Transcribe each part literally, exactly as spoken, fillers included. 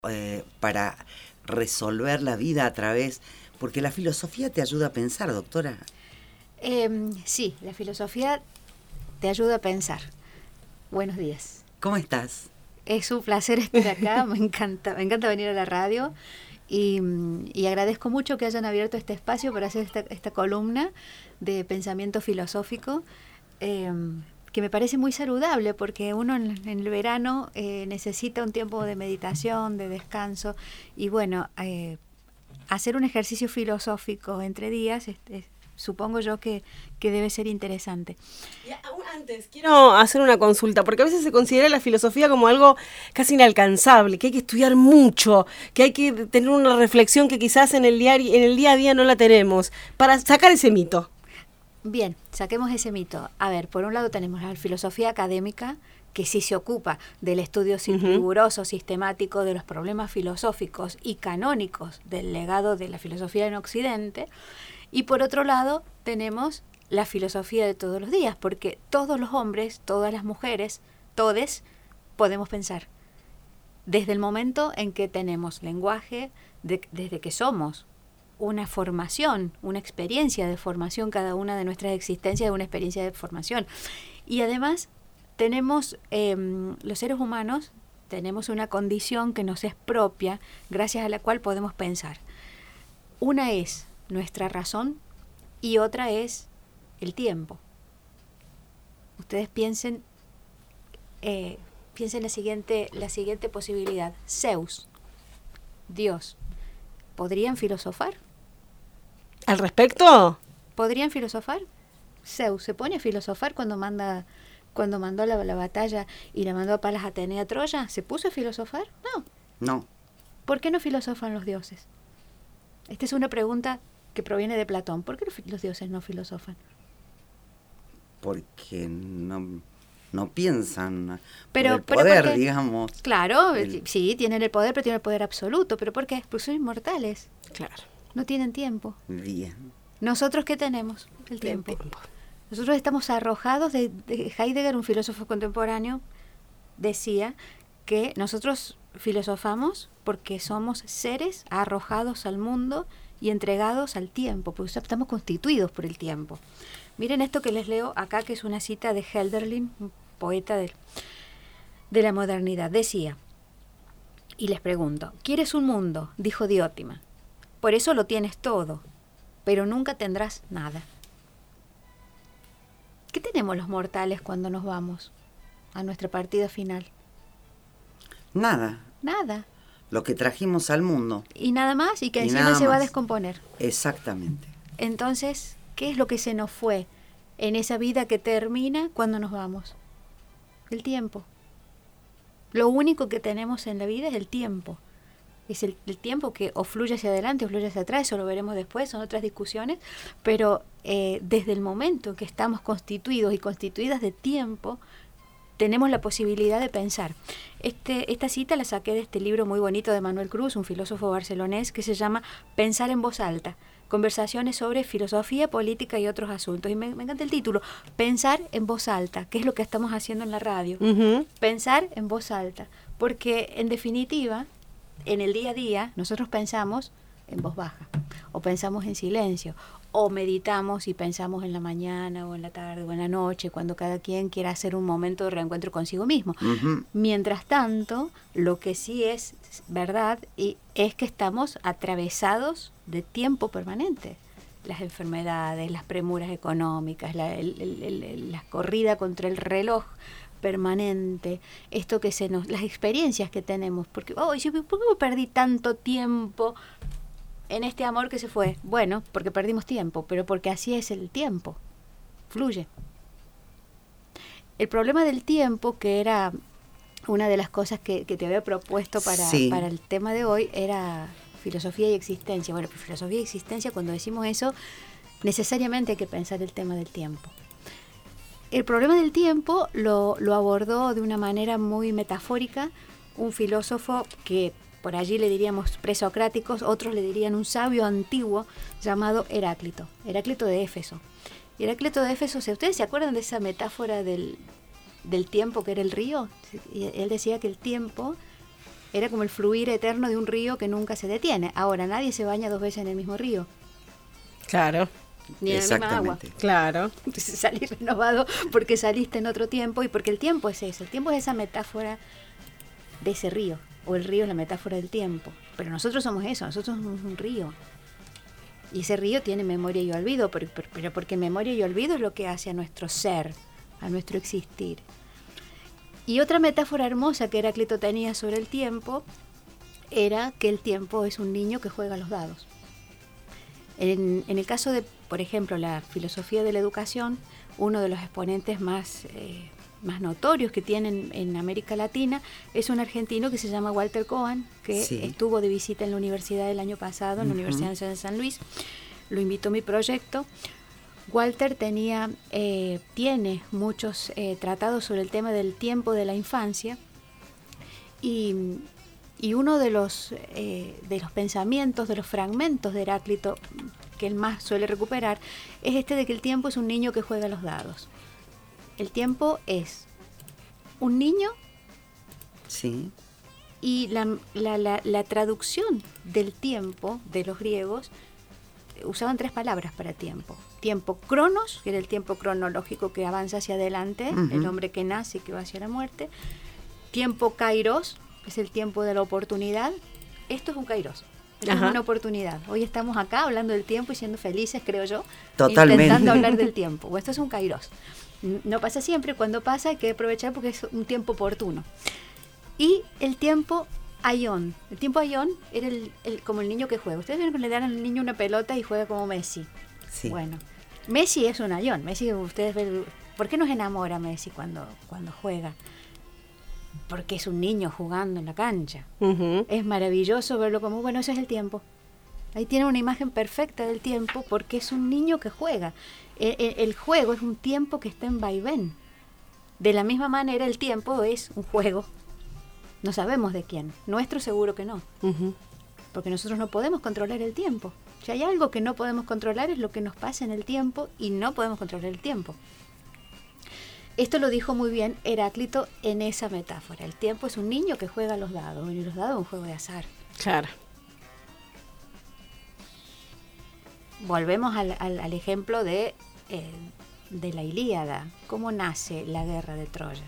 eh, para resolver la vida a través, porque la filosofía te ayuda a pensar, doctora. Eh, sí, la filosofía te ayuda a pensar. Buenos días. ¿Cómo estás? Es un placer estar acá, me encanta, me encanta venir a la radio y, y agradezco mucho que hayan abierto este espacio para hacer esta, esta columna de pensamiento filosófico, eh, que me parece muy saludable porque uno en, en el verano eh, necesita un tiempo de meditación, de descanso y bueno, eh, hacer un ejercicio filosófico entre días es, es, supongo yo que, que debe ser interesante. Y aún antes, quiero hacer una consulta, porque a veces se considera la filosofía como algo casi inalcanzable, que hay que estudiar mucho, que hay que tener una reflexión que quizás en el diario, en el día a día no la tenemos, para sacar ese mito. Bien, saquemos ese mito. A ver, por un lado tenemos la filosofía académica, que sí se ocupa del estudio riguroso, uh-huh. sistemático de los problemas filosóficos y canónicos del legado de la filosofía en Occidente. Y por otro lado tenemos la filosofía de todos los días, porque todos los hombres, todas las mujeres, todes, podemos pensar. Desde el momento en que tenemos lenguaje, de, desde que somos una formación, una experiencia de formación, cada una de nuestras existencias es una experiencia de formación. Y además tenemos, eh, los seres humanos, tenemos una condición que nos es propia, gracias a la cual podemos pensar. Una es nuestra razón y otra es el tiempo. Ustedes piensen, eh, piensen la siguiente, la siguiente posibilidad. Zeus, Dios, ¿podrían filosofar? ¿Al respecto? ¿Podrían filosofar? Zeus se pone a filosofar cuando manda, cuando mandó la, la batalla y la mandó a Palas Atenea a Troya. ¿Se puso a filosofar? No. No. ¿Por qué no filosofan los dioses? Esta es una pregunta que proviene de Platón. ¿Por qué los dioses no filosofan? Porque no, no piensan pero, por el poder, pero digamos. Claro, el... sí, tienen el poder, pero tienen el poder absoluto. ¿Pero por qué? Porque son inmortales. Claro. No tienen tiempo. Bien. ¿Nosotros qué tenemos? El tiempo. El tiempo. Nosotros estamos arrojados de, de Heidegger, un filósofo contemporáneo, decía que nosotros filosofamos porque somos seres arrojados al mundo y entregados al tiempo, porque estamos constituidos por el tiempo. Miren esto que les leo acá, que es una cita de Hölderlin, un poeta de, de la modernidad. Decía, y les pregunto, ¿quieres un mundo? Dijo Diótima. Por eso lo tienes todo, pero nunca tendrás nada. ¿Qué tenemos los mortales cuando nos vamos a nuestra partida final? Nada. Nada. Lo que trajimos al mundo. Y nada más, y que y encima se va a descomponer. Exactamente. Entonces, ¿qué es lo que se nos fue en esa vida que termina cuando nos vamos? El tiempo. Lo único que tenemos en la vida es el tiempo. Es el, el tiempo que o fluye hacia adelante o fluye hacia atrás, eso lo veremos después, son otras discusiones, pero eh, desde el momento que estamos constituidos y constituidas de tiempo, tenemos la posibilidad de pensar. Este, esta cita la saqué de este libro muy bonito de Manuel Cruz, un filósofo barcelonés, que se llama Pensar en voz alta, conversaciones sobre filosofía, política y otros asuntos. Y me, me encanta el título, Pensar en voz alta, que es lo que estamos haciendo en la radio. Uh-huh. Pensar en voz alta, porque en definitiva, en el día a día, nosotros pensamos en voz baja, o pensamos en silencio, o meditamos y pensamos en la mañana o en la tarde o en la noche, cuando cada quien quiera hacer un momento de reencuentro consigo mismo. Uh-huh. Mientras tanto, lo que sí es verdad y es que estamos atravesados de tiempo permanente. Las enfermedades, las premuras económicas, la, el, el, el, la corrida contra el reloj permanente, esto que se nos, las experiencias que tenemos, porque, oh, yo, ¿por qué perdí tanto tiempo en este amor que se fue? Bueno, porque perdimos tiempo, pero porque así es el tiempo, fluye. El problema del tiempo, que era una de las cosas que, que te había propuesto para, sí. para el tema de hoy, era filosofía y existencia. Bueno, filosofía y existencia, cuando decimos eso, necesariamente hay que pensar el tema del tiempo. El problema del tiempo lo, lo abordó de una manera muy metafórica un filósofo que por allí le diríamos presocráticos, otros le dirían un sabio antiguo llamado Heráclito, Heráclito de Éfeso. Heráclito de Éfeso, ¿ustedes se acuerdan de esa metáfora del, del tiempo que era el río? Él decía que el tiempo Era como el fluir eterno de un río que nunca se detiene. Ahora, nadie se baña dos veces en el mismo río. Claro. Ni en la misma agua. Claro. Entonces salís renovado porque saliste en otro tiempo y porque el tiempo es eso. El tiempo es esa metáfora de ese río. O el río es la metáfora del tiempo. Pero nosotros somos eso, nosotros somos un río. Y ese río tiene memoria y olvido, pero, pero, pero porque memoria y olvido es lo que hace a nuestro ser, a nuestro existir. Y otra metáfora hermosa que Heráclito tenía sobre el tiempo era que el tiempo es un niño que juega a los dados. En, en el caso de, por ejemplo, la filosofía de la educación, uno de los exponentes más, eh, más notorios que tienen en América Latina es un argentino que se llama Walter Cohen, que sí. estuvo de visita en la universidad el año pasado, en la uh-huh. Universidad Nacional de San Luis. Lo invitó a mi proyecto. Walter tenía, eh, tiene muchos eh, tratados sobre el tema del tiempo de la infancia y, y uno de los, eh, de los pensamientos, de los fragmentos de Heráclito que él más suele recuperar es este de que el tiempo es un niño que juega a los dados. El tiempo es un niño sí. y la, la, la, la traducción del tiempo de los griegos usaban tres palabras para tiempo. Tiempo cronos, que era el tiempo cronológico que avanza hacia adelante, uh-huh. el hombre que nace y que va hacia la muerte. Tiempo kairos, que es el tiempo de la oportunidad. Esto es un kairos, esto es una oportunidad. Hoy estamos acá hablando del tiempo y siendo felices, creo yo, totalmente intentando hablar del tiempo. O esto es un kairos. No pasa siempre, cuando pasa hay que aprovechar porque es un tiempo oportuno. Y el tiempo aion. El tiempo aion era el, el, como el niño que juega. Ustedes ven que le dan al niño una pelota y juega como Messi. Sí. Bueno, Messi es un aion. Messi, ustedes ven, ¿por qué nos enamora Messi cuando, cuando juega? Porque es un niño jugando en la cancha. Uh-huh. Es maravilloso verlo como, bueno, ese es el tiempo. Ahí tiene una imagen perfecta del tiempo porque es un niño que juega. El, el, el juego es un tiempo que está en vaivén. De la misma manera el tiempo es un juego. No sabemos de quién. Nuestro seguro que no. Uh-huh. Porque nosotros no podemos controlar el tiempo. Si hay algo que no podemos controlar es lo que nos pasa en el tiempo y no podemos controlar el tiempo. Esto lo dijo muy bien Heráclito en esa metáfora. El tiempo es un niño que juega a los dados. Y los dados es un juego de azar. Claro. Volvemos al, al, al ejemplo de, eh, de la Ilíada. ¿Cómo nace la guerra de Troya?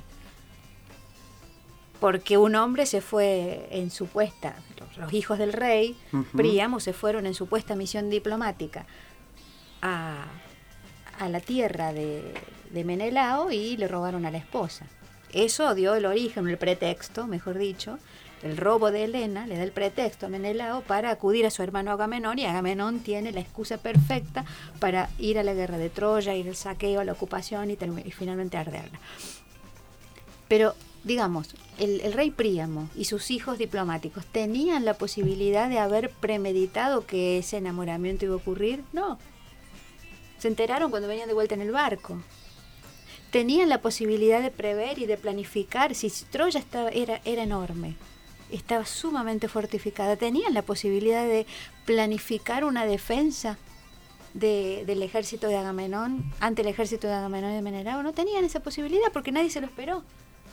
Porque un hombre se fue en supuesta, los, los hijos del rey, uh-huh. Príamo, se fueron en supuesta misión diplomática a, a la tierra de, de Menelao y le robaron a la esposa. Eso dio el origen, el pretexto, mejor dicho, el robo de Helena le da el pretexto a Menelao para acudir a su hermano Agamenón, y Agamenón tiene la excusa perfecta para ir a la guerra de Troya, ir al saqueo, a la ocupación y, term- y finalmente arderla. Pero, digamos, el, el rey Príamo y sus hijos diplomáticos, ¿tenían la posibilidad de haber premeditado que ese enamoramiento iba a ocurrir? No. Se enteraron cuando venían de vuelta en el barco. Tenían la posibilidad de prever y de planificar. Si Troya estaba, era, era enorme, estaba sumamente fortificada, tenían la posibilidad de planificar una defensa de, del ejército de Agamenón ante el ejército de Agamenón y de Menelao. No tenían esa posibilidad porque nadie se lo esperó.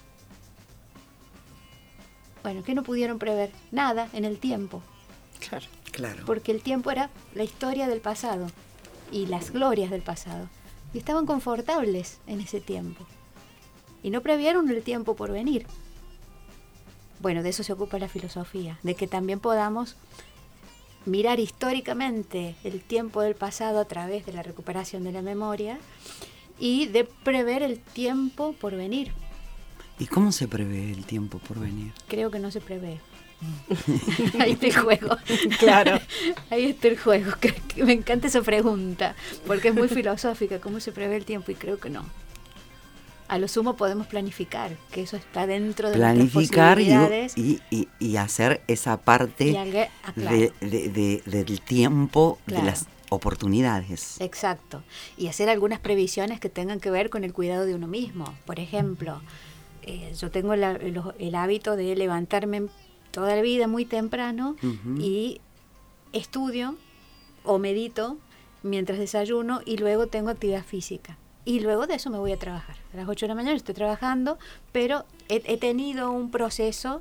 Bueno, ¿qué no pudieron prever? Nada en el tiempo. Claro, claro. Porque el tiempo era la historia del pasado y las glorias del pasado. Y estaban confortables en ese tiempo. Y no previeron el tiempo por venir. Bueno, de eso se ocupa la filosofía, de que también podamos mirar históricamente el tiempo del pasado a través de la recuperación de la memoria y de prever el tiempo por venir. ¿Y cómo se prevé el tiempo por venir? Creo que no se prevé. Ahí está el juego. Claro. Ahí está el juego. Que, que me encanta esa pregunta, porque es muy filosófica. ¿Cómo se prevé el tiempo? Y creo que no. A lo sumo podemos planificar, que eso está dentro de planificar nuestras posibilidades. Y, y, y hacer esa parte algo, ah, claro. de, de, de, del tiempo, claro. de las oportunidades. Exacto. Y hacer algunas previsiones que tengan que ver con el cuidado de uno mismo. Por ejemplo, eh, yo tengo el, el, el hábito de levantarme toda la vida muy temprano uh-huh. y estudio o medito mientras desayuno y luego tengo actividad física. Y luego de eso me voy a trabajar. A las ocho de la mañana estoy trabajando, pero he, he tenido un proceso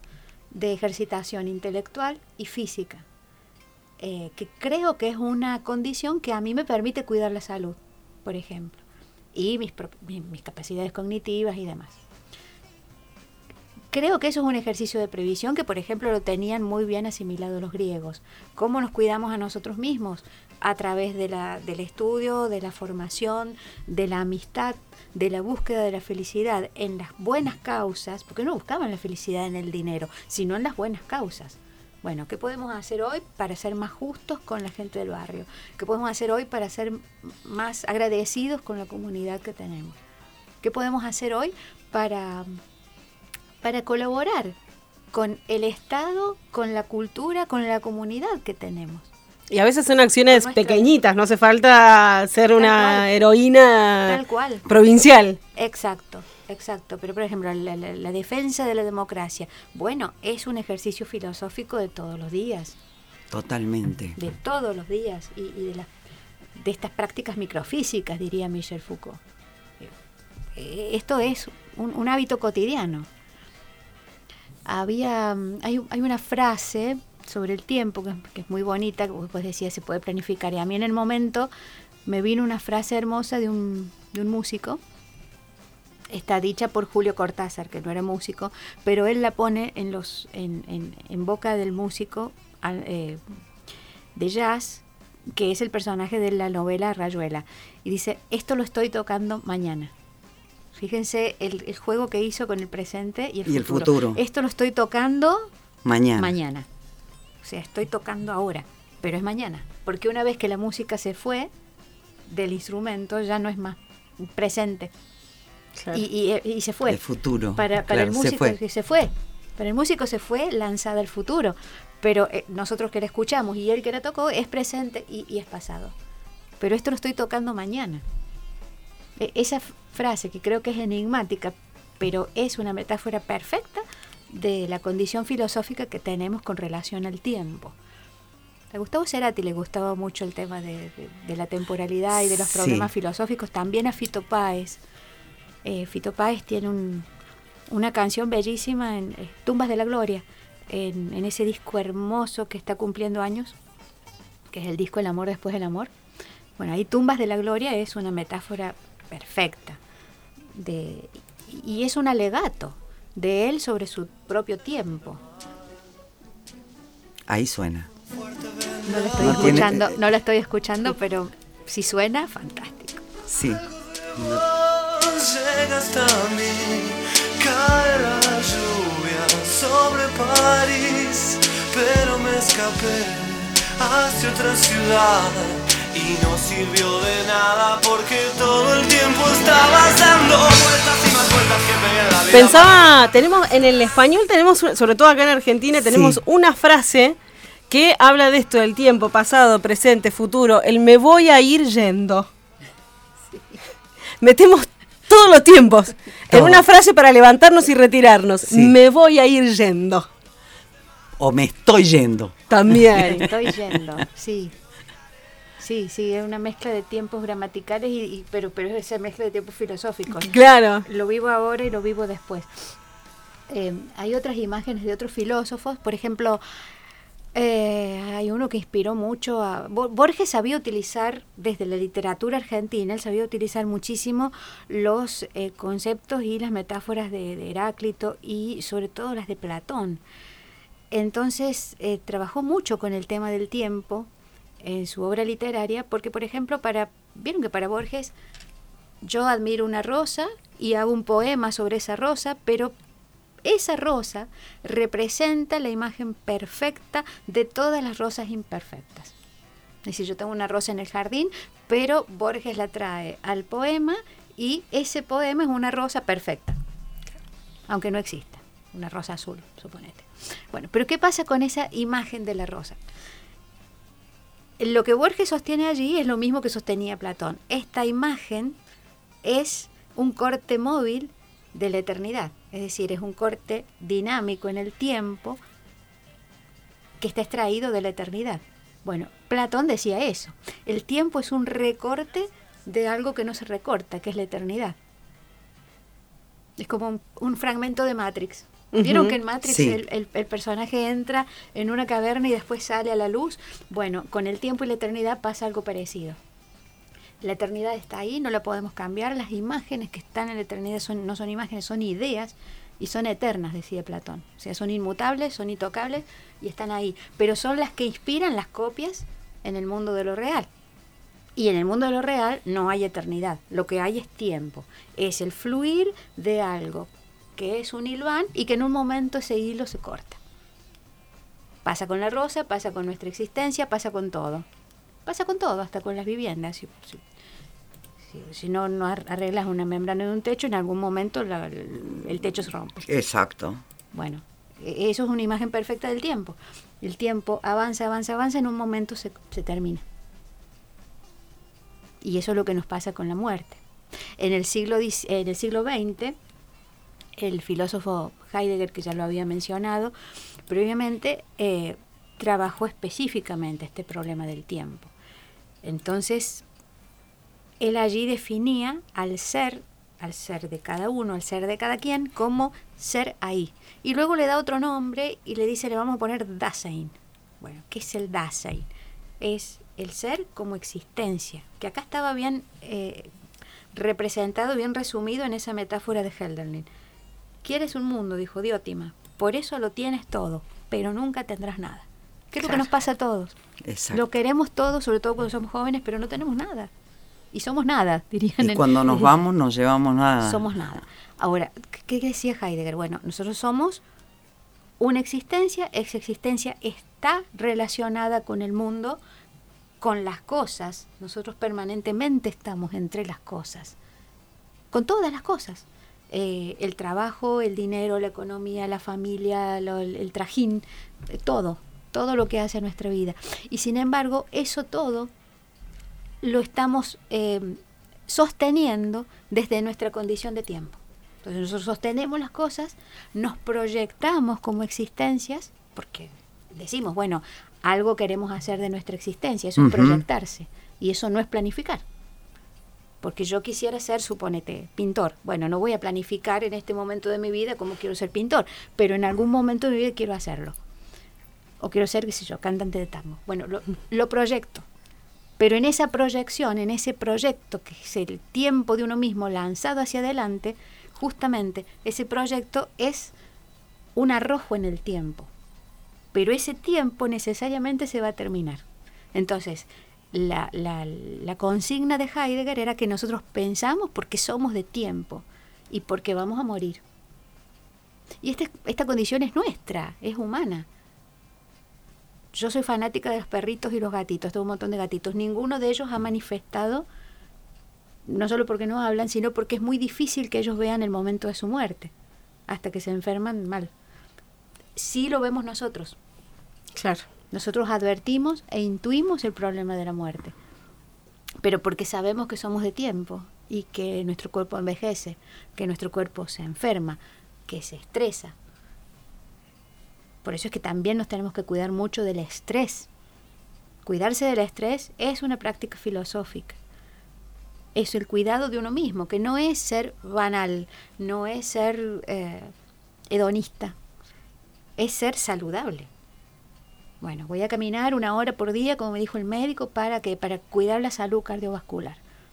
de ejercitación intelectual y física, eh, que creo que es una condición que a mí me permite cuidar la salud, por ejemplo, y mis, mis, mis capacidades cognitivas y demás. Creo que eso es un ejercicio de previsión que, por ejemplo, lo tenían muy bien asimilado los griegos. ¿Cómo nos cuidamos a nosotros mismos? A través de la, del estudio, de la formación, de la amistad, de la búsqueda de la felicidad en las buenas causas, porque no buscaban la felicidad en el dinero, sino en las buenas causas. Bueno, ¿qué podemos hacer hoy para ser más justos con la gente del barrio? ¿Qué podemos hacer hoy para ser más agradecidos con la comunidad que tenemos? ¿Qué podemos hacer hoy para... para colaborar con el Estado, con la cultura, con la comunidad que tenemos? Y a veces son acciones nuestra... pequeñitas, no hace falta ser tal una cual. heroína tal cual. provincial. Exacto, exacto. Pero, por ejemplo, la, la, la defensa de la democracia, bueno, es un ejercicio filosófico de todos los días. Totalmente. De todos los días. Y, y de, la, de estas prácticas microfísicas, diría Michel Foucault. Eh, esto es un, un hábito cotidiano. Había, hay, hay una frase sobre el tiempo que, que es muy bonita, que vos decías se puede planificar, y a mí en el momento me vino una frase hermosa de un, de un músico, está dicha por Julio Cortázar, que no era músico, pero él la pone en, los, en, en, en boca del músico eh, de jazz, que es el personaje de la novela Rayuela, y dice, esto lo estoy tocando mañana. Fíjense el, el juego que hizo con el presente y el, y futuro. el futuro. Esto lo estoy tocando mañana. mañana. O sea, estoy tocando ahora, pero es mañana. Porque una vez que la música se fue del instrumento, ya no es más presente. Claro. Y, y, y se fue. El futuro. Para, para claro, el músico se fue. se fue. Para el músico se fue lanzada el futuro. Pero eh, nosotros que la escuchamos y él que la tocó es presente y, y es pasado. Pero esto lo estoy tocando mañana. Esa frase que creo que es enigmática, pero es una metáfora perfecta de la condición filosófica que tenemos con relación al tiempo. A Gustavo Cerati le gustaba mucho el tema de, de, de la temporalidad y de los problemas sí. filosóficos, también a Fito Páez. Eh, Fito Páez tiene un, una canción bellísima en eh, Tumbas de la Gloria, en, en ese disco hermoso que está cumpliendo años, que es el disco El amor después del amor. Bueno, ahí Tumbas de la Gloria es una metáfora perfecta de, y es un alegato de él sobre su propio tiempo. Ahí suena. No lo estoy no escuchando, tiene... no lo estoy escuchando, pero si suena, fantástico. Sí. No. Llega hasta mí, cae la lluvia sobre París, pero me escapé hacia otra ciudad. Y no sirvió de nada porque todo el tiempo estabas dando vueltas y más vueltas que pegué la vida. Pensaba, tenemos en el español, tenemos, sobre todo acá en Argentina, tenemos sí. una frase que habla de esto, del tiempo, pasado, presente, futuro, el me voy a ir yendo. Sí. Metemos todos los tiempos todo. En una frase para levantarnos y retirarnos. Sí. Me voy a ir yendo. O me estoy yendo. También. Me estoy yendo, sí. Sí, sí, es una mezcla de tiempos gramaticales, y, y pero, pero es esa mezcla de tiempos filosóficos. Claro. Lo vivo ahora y lo vivo después. Eh, hay otras imágenes de otros filósofos, por ejemplo, eh, hay uno que inspiró mucho a... Borges sabía utilizar, desde la literatura argentina, él sabía utilizar muchísimo los eh, conceptos y las metáforas de, de Heráclito y sobre todo las de Platón. Entonces, eh, trabajó mucho con el tema del tiempo en su obra literaria, porque por ejemplo, para vieron que para Borges yo admiro una rosa y hago un poema sobre esa rosa, pero esa rosa representa la imagen perfecta de todas las rosas imperfectas. Es decir, yo tengo una rosa en el jardín, pero Borges la trae al poema y ese poema es una rosa perfecta, aunque no exista, una rosa azul, suponete. Bueno, pero ¿qué pasa con esa imagen de la rosa? Lo que Borges sostiene allí es lo mismo que sostenía Platón. Esta imagen es un corte móvil de la eternidad, es decir, es un corte dinámico en el tiempo que está extraído de la eternidad. Bueno, Platón decía eso. El tiempo es un recorte de algo que no se recorta, que es la eternidad. Es como un, un fragmento de Matrix. ¿Vieron Ujú. que en Matrix Sí. el, el- el personaje entra en una caverna y después sale a la luz? Bueno, con el tiempo y la eternidad pasa algo parecido. La eternidad está ahí, no la podemos cambiar. Las imágenes que están en la eternidad son, no son imágenes, son ideas y son eternas, decía Platón. O sea, son inmutables, son intocables y están ahí. Pero son las que inspiran las copias en el mundo de lo real. Y en el mundo de lo real no hay eternidad. Lo que hay es tiempo. Es el fluir de algo que es un hilván y que en un momento ese hilo se corta. Pasa con la rosa, pasa con nuestra existencia, pasa con todo. Pasa con todo, hasta con las viviendas. Si, si, si, si no, no arreglas una membrana de un techo, en algún momento la- el, el techo se rompe. Exacto. Bueno, e- eso es una imagen perfecta del tiempo. El tiempo avanza, avanza, avanza, en un momento se, se termina. Y eso es lo que nos pasa con la muerte. En el siglo, diez en el siglo veinte, el filósofo Heidegger, que ya lo había mencionado previamente, eh, trabajó específicamente este problema del tiempo. Entonces, él allí definía al ser, al ser de cada uno, al ser de cada quien, como ser ahí. Y luego le da otro nombre y le dice, le vamos a poner Dasein. Bueno, ¿qué es el Dasein? Es el ser como existencia, que acá estaba bien eh, representado, bien resumido en esa metáfora de Hölderlin. Quieres un mundo, dijo Diótima, por eso lo tienes todo, pero nunca tendrás nada. ¿Qué es lo que Claro. nos pasa a todos? Exacto. Lo queremos todo, sobre todo cuando somos jóvenes, pero no tenemos nada. Y somos nada, dirían. Y en- cuando nos vamos, nos llevamos nada. Somos nada. Ahora, ¿qué decía Heidegger? Bueno, nosotros somos una existencia, esa existencia está relacionada con el mundo, con las cosas. Nosotros permanentemente estamos entre las cosas, con todas las cosas. Eh, el trabajo, el dinero, la economía, la familia, lo- el, el trajín, eh, todo, todo lo que hace a nuestra vida. Y sin embargo, eso todo lo estamos eh, sosteniendo desde nuestra condición de tiempo. Entonces nosotros sostenemos las cosas, nos proyectamos como existencias, porque decimos, bueno, algo queremos hacer de nuestra existencia, eso es Ujú. proyectarse, y eso no es planificar. Porque yo quisiera ser, supónete, pintor. Bueno, no voy a planificar en este momento de mi vida cómo quiero ser pintor, pero en algún momento de mi vida quiero hacerlo. O quiero ser, qué sé yo, cantante de tango. Bueno, lo, lo proyecto. Pero en esa proyección, en ese proyecto que es el tiempo de uno mismo lanzado hacia adelante, justamente ese proyecto es un arrojo en el tiempo. Pero ese tiempo necesariamente se va a terminar. Entonces, la, la, la consigna de Heidegger era que nosotros pensamos porque somos de tiempo y porque vamos a morir. Y este, esta condición es nuestra, es humana. Yo soy fanática de los perritos y los gatitos, tengo un montón de gatitos. Ninguno de ellos ha manifestado, no solo porque no hablan, sino porque es muy difícil que ellos vean el momento de su muerte, hasta que se enferman mal. Sí lo vemos nosotros. Claro. Nosotros advertimos e intuimos el problema de la muerte, pero porque sabemos que somos de tiempo y que nuestro cuerpo envejece, que nuestro cuerpo se enferma, que se estresa. Por eso es que también nos tenemos que cuidar mucho del estrés. Cuidarse del estrés es una práctica filosófica. Es el cuidado de uno mismo, que no es ser banal, no es ser eh, hedonista, es ser saludable. Bueno, voy a caminar una hora por día, como me dijo el médico, ¿para qué? Para cuidar la salud cardiovascular.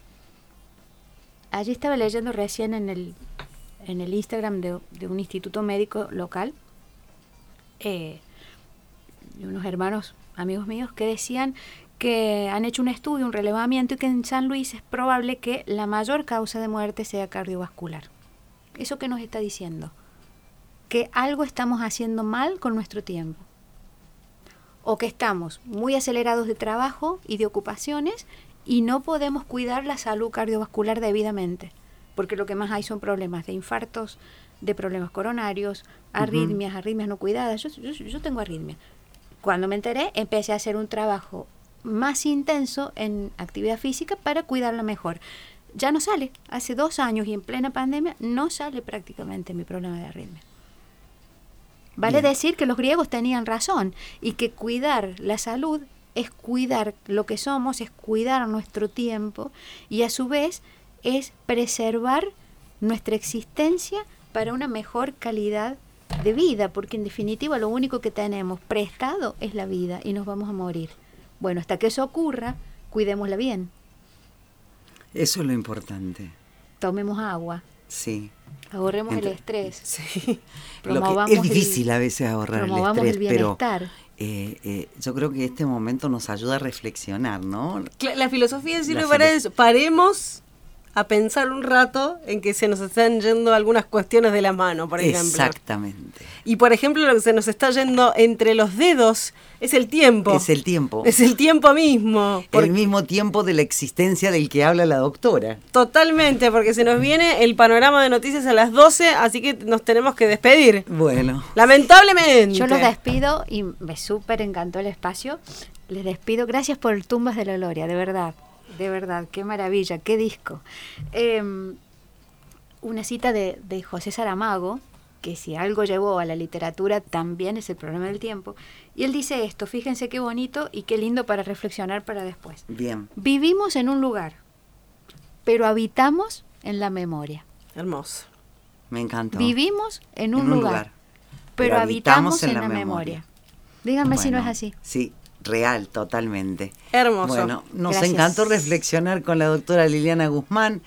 Allí estaba leyendo recién en el, en el Instagram de, de un instituto médico local, eh, de unos hermanos, amigos míos, que decían que han hecho un estudio, un relevamiento, y que en San Luis es probable que la mayor causa de muerte sea cardiovascular. ¿Eso qué nos está diciendo? Que algo estamos haciendo mal con nuestro tiempo. O que estamos muy acelerados de trabajo y de ocupaciones y no podemos cuidar la salud cardiovascular debidamente, porque lo que más hay son problemas de infartos, de problemas coronarios, arritmias, uh-huh. arritmias no cuidadas. Yo, yo, yo tengo arritmias. Cuando me enteré, empecé a hacer un trabajo más intenso en actividad física para cuidarla mejor. Ya no sale. Hace dos años y en plena pandemia no sale prácticamente mi problema de arritmia. Vale Bien. decir que los griegos tenían razón y que cuidar la salud es cuidar lo que somos, es cuidar nuestro tiempo y a su vez es preservar nuestra existencia para una mejor calidad de vida, porque en definitiva lo único que tenemos prestado es la vida y nos vamos a morir. Bueno, hasta que eso ocurra, cuidémosla bien. Eso es lo importante. Tomemos agua. Sí. Ahorremos Entre- el estrés. Sí. Lo Promovamos que es el- difícil a veces ahorrar el promovamos estrés, el pero bienestar. eh, eh, yo creo que este momento nos ayuda a reflexionar, ¿no? Cla- La filosofía sirve La para filo- eso. Paremos a pensar un rato en que se nos están yendo algunas cuestiones de la mano, por ejemplo. Exactamente. Y por ejemplo, lo que se nos está yendo entre los dedos es el tiempo. Es el tiempo. Es el tiempo mismo. Porque- El mismo tiempo de la existencia del que habla la doctora. Totalmente, porque se nos viene el panorama de noticias a las doce, así que nos tenemos que despedir. Bueno, Lamentablemente. Yo los despido y me súper encantó el espacio. Les despido. Gracias por el Tumbas de la Gloria, de verdad. De verdad, qué maravilla, qué disco. Eh, una cita de, de José Saramago, que si algo llevó a la literatura también es el problema del tiempo. Y él dice esto, fíjense qué bonito y qué lindo para reflexionar para después. bien. Vivimos en un lugar, pero habitamos en la memoria. Hermoso. Me encantó. Vivimos en un, En un lugar, lugar, pero, pero habitamos habitamos en, en la, la memoria. memoria. Díganme si no es Bueno, así. Sí, real, totalmente. Hermoso. Bueno, nos Gracias. encantó reflexionar con la doctora Liliana Guzmán.